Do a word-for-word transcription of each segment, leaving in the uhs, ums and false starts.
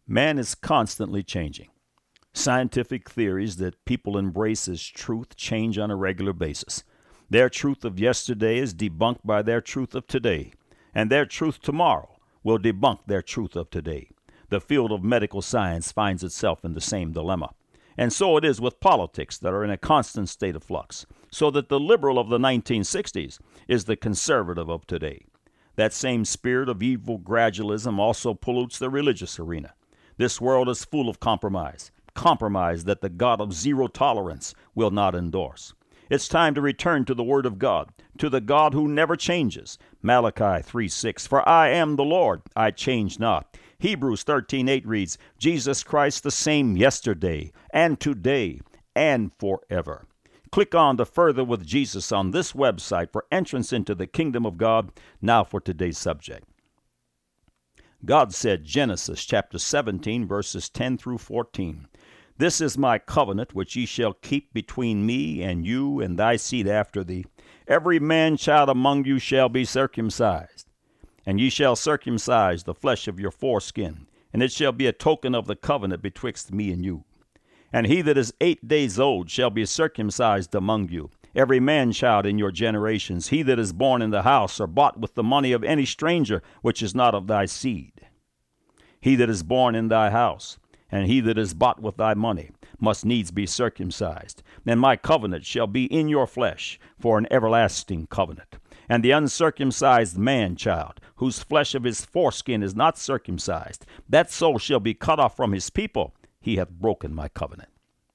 Man is constantly changing. Scientific theories that people embrace as truth change on a regular basis. Their truth of yesterday is debunked by their truth of today, and their truth tomorrow will debunk their truth of today. The field of medical science finds itself in the same dilemma. And so it is with politics that are in a constant state of flux, so that the liberal of the nineteen sixties is the conservative of today. That same spirit of evil gradualism also pollutes the religious arena. This world is full of compromise, compromise that the God of zero tolerance will not endorse. It's time to return to the Word of God, to the God who never changes. Malachi three six, for I am the Lord, I change not. Hebrews thirteen eight reads, Jesus Christ the same yesterday and today and forever. Click on to Further with Jesus on this website for entrance into the kingdom of God. Now for today's subject. God said, Genesis chapter seventeen, verses ten through fourteen, This is my covenant which ye shall keep between me and you and thy seed after thee. Every man child among you shall be circumcised. And ye shall circumcise the flesh of your foreskin, and it shall be a token of the covenant betwixt me and you. And he that is eight days old shall be circumcised among you, every man child in your generations, he that is born in the house or bought with the money of any stranger which is not of thy seed. He that is born in thy house, and he that is bought with thy money, must needs be circumcised. And my covenant shall be in your flesh for an everlasting covenant. And the uncircumcised man-child, whose flesh of his foreskin is not circumcised, that soul shall be cut off from his people. He hath broken my covenant.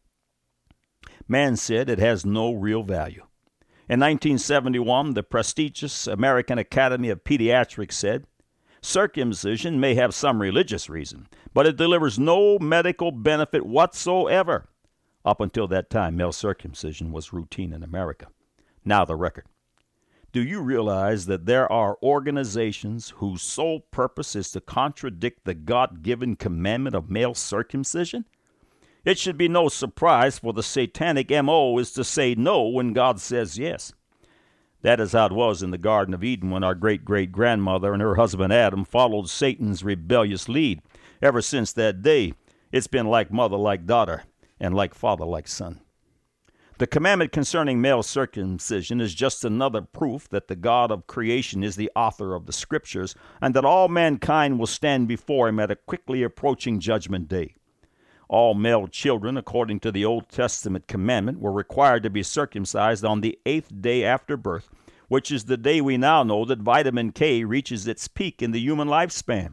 Man said it has no real value. In nineteen seventy-one, the prestigious American Academy of Pediatrics said, circumcision may have some religious reason, but it delivers no medical benefit whatsoever. Up until that time, male circumcision was routine in America. Now the record. Do you realize that there are organizations whose sole purpose is to contradict the God-given commandment of male circumcision? It should be no surprise, for the satanic M O is to say no when God says yes. That is how it was in the Garden of Eden when our great-great-grandmother and her husband Adam followed Satan's rebellious lead. Ever since that day, it's been like mother like daughter and like father like son. The commandment concerning male circumcision is just another proof that the God of creation is the author of the Scriptures and that all mankind will stand before him at a quickly approaching judgment day. All male children, according to the Old Testament commandment, were required to be circumcised on the eighth day after birth, which is the day we now know that vitamin K reaches its peak in the human lifespan.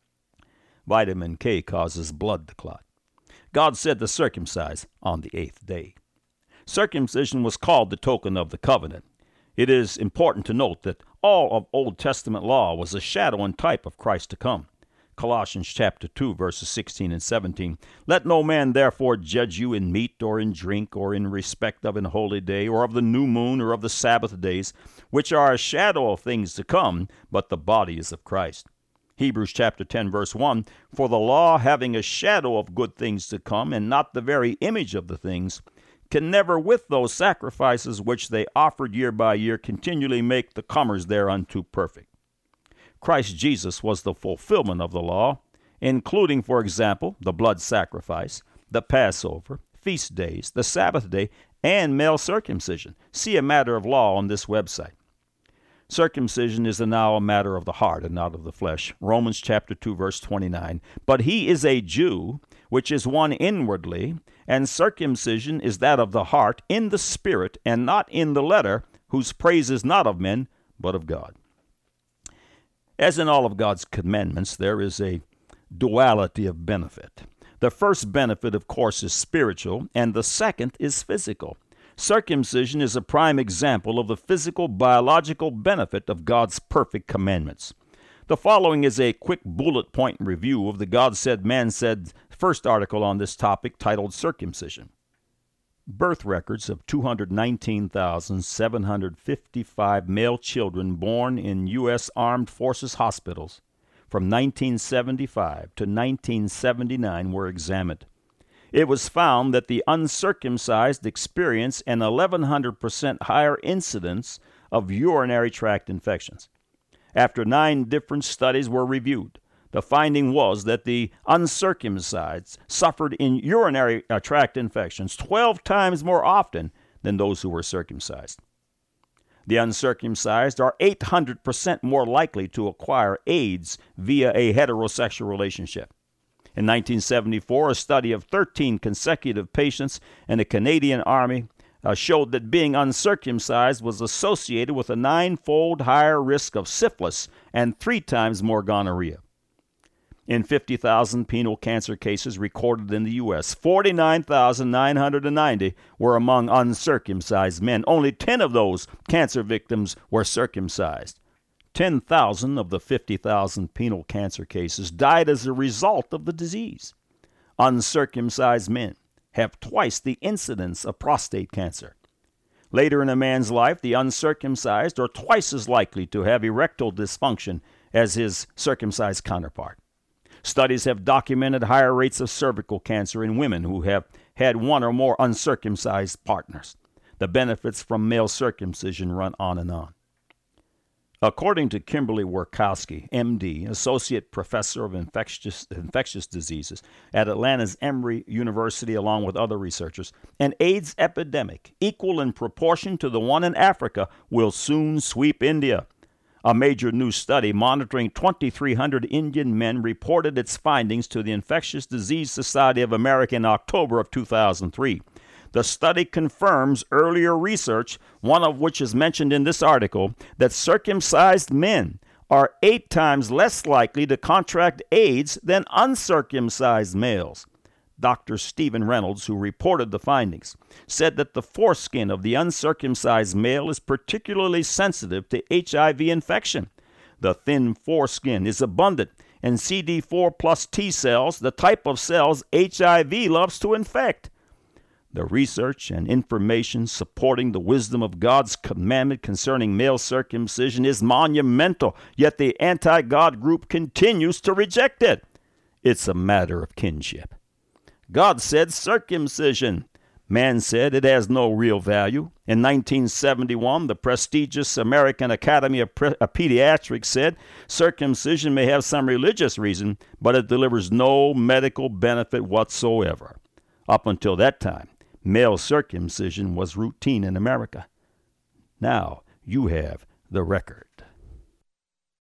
Vitamin K causes blood to clot. God said to circumcise on the eighth day. Circumcision was called the token of the covenant. It is important to note that all of Old Testament law was a shadow and type of Christ to come. Colossians chapter two, verses sixteen and seventeen. Let no man therefore judge you in meat or in drink or in respect of an holy day or of the new moon or of the Sabbath days, which are a shadow of things to come, but the body is of Christ. Hebrews chapter ten, verse one. For the law, having a shadow of good things to come, and not the very image of the things, can never with those sacrifices which they offered year by year continually make the comers thereunto perfect. Christ Jesus was the fulfillment of the law, including, for example, the blood sacrifice, the Passover, feast days, the Sabbath day, and male circumcision. See A Matter of Law on this website. Circumcision is now a matter of the heart and not of the flesh. Romans chapter two, verse twenty-nine. But he is a Jew, which is one inwardly, and circumcision is that of the heart, in the spirit, and not in the letter, whose praise is not of men, but of God. As in all of God's commandments, there is a duality of benefit. The first benefit, of course, is spiritual, and the second is physical. Circumcision is a prime example of the physical, biological benefit of God's perfect commandments. The following is a quick bullet point review of the God Said, Man Said first article on this topic, titled Circumcision. Birth records of two hundred nineteen thousand seven hundred fifty-five male children born in U S Armed Forces hospitals from nineteen seventy-five to nineteen seventy-nine were examined. It was found that the uncircumcised experience an eleven hundred percent higher incidence of urinary tract infections. After nine different studies were reviewed, The finding was that the uncircumcised suffered in urinary tract infections twelve times more often than those who were circumcised. The uncircumcised are eight hundred percent more likely to acquire AIDS via a heterosexual relationship. In nineteen seventy-four, a study of thirteen consecutive patients in the Canadian Army uh, showed that being uncircumcised was associated with a nine-fold higher risk of syphilis and three times more gonorrhea. In fifty thousand penile cancer cases recorded in the U S, forty-nine thousand nine hundred ninety were among uncircumcised men. Only ten of those cancer victims were circumcised. ten thousand of the fifty thousand penile cancer cases died as a result of the disease. Uncircumcised men have twice the incidence of prostate cancer. Later in a man's life, the uncircumcised are twice as likely to have erectile dysfunction as his circumcised counterpart. Studies have documented higher rates of cervical cancer in women who have had one or more uncircumcised partners. The benefits from male circumcision run on and on. According to Kimberly Workowski, M D, Associate Professor of Infectious, Infectious Diseases at Atlanta's Emory University, along with other researchers, an AIDS epidemic equal in proportion to the one in Africa will soon sweep India. A major new study monitoring twenty-three hundred Indian men reported its findings to the Infectious Disease Society of America in October of two thousand three. The study confirms earlier research, one of which is mentioned in this article, that circumcised men are eight times less likely to contract AIDS than uncircumcised males. Doctor Stephen Reynolds, who reported the findings, said that the foreskin of the uncircumcised male is particularly sensitive to H I V infection. The thin foreskin is abundant in C D four plus T cells, the type of cells H I V loves to infect. The research and information supporting the wisdom of God's commandment concerning male circumcision is monumental, yet the anti-God group continues to reject it. It's a matter of kinship. God said circumcision. Man said it has no real value. In nineteen seventy-one, the prestigious American Academy of Pre- of Pediatrics said circumcision may have some religious reason, but it delivers no medical benefit whatsoever. Up until that time, male circumcision was routine in America. Now you have the record.